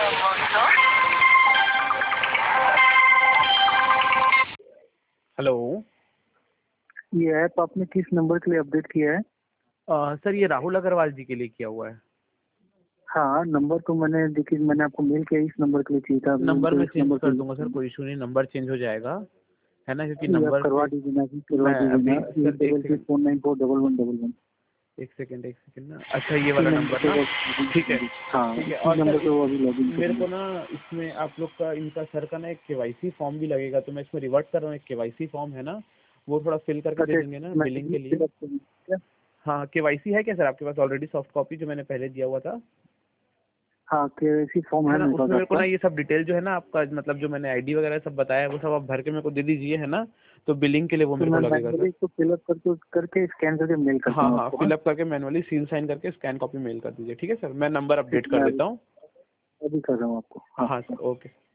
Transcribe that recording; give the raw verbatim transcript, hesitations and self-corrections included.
Hello. ये app आपने किस नंबर के लिए अपडेट किया है? अ, सर ये राहुल अग्रवाल जी के लिए किया हुआ है। हाँ, नंबर तो मैंने देखिए मैंने आपको मेल किया, इस नंबर के लिए चाहिए था। नंबर मैं इस चेंज नंबर कर दूंगा सर, के कोई इशू नहीं, नंबर चेंज हो जाएगा, है ना, क्योंकि लिए आप नंबर करवा से दीजिए ना, जी करवा मैं दीजिए अभी ना। सर एट एक double second six four nine four double one double one एक सेकंड एक सेकंड ना। अच्छा ये इसी वाला नंबर नंबर पे ना। वो लॉगिन ठीक है करेंगे। हाँ, ठीक है। इसी और नंबर सर पे वो अभी लॉगिन इस मेरे करेंगे। को ना इसमें आप लोग का इनका सर का ना एक केवाईसी फॉर्म भी लगेगा, तो मैं इसमें रिवर्ट कर रहा हूँ। एक केवाईसी फॉर्म है ना, वो थोड़ा फिल करके दे अच्छा, देंगे ना मैं बिलिंग के लिए। फिलअप करूँ क्या? हाँ केवाईसी है क्या सर आपके पास ऑलरेडी सॉफ्ट कॉपी जो मैंने पहले दिया हुआ था? हाँ, केवाईसी फॉर्म है है ना, मेरे पास उसमें मेरे को आपका। ना ये सब डिटेल जो है ना आपका, मतलब जो मैंने आईडी वगैरह सब बताया है वो सब आप भर के मेरे को दे दीजिए, है ना। तो बिलिंग के लिए वो तो मेरे को मैं लगेगा सर। मैनुअली इसको फिलअप करके करके स्कैन करके मेल करता हाँ हूँ हाँ आपको। हाँ, फिलअप करके मैनुअली सील साइन करके स्कैन कॉपी मेल कर दीजिए, ठीक है सर। मैं नंबर ठीक अपडेट है, कर मैं देता अभी हूँ। अभी कर रहा हूँ आपको। हाँ हाँ हाँ। Sir okay.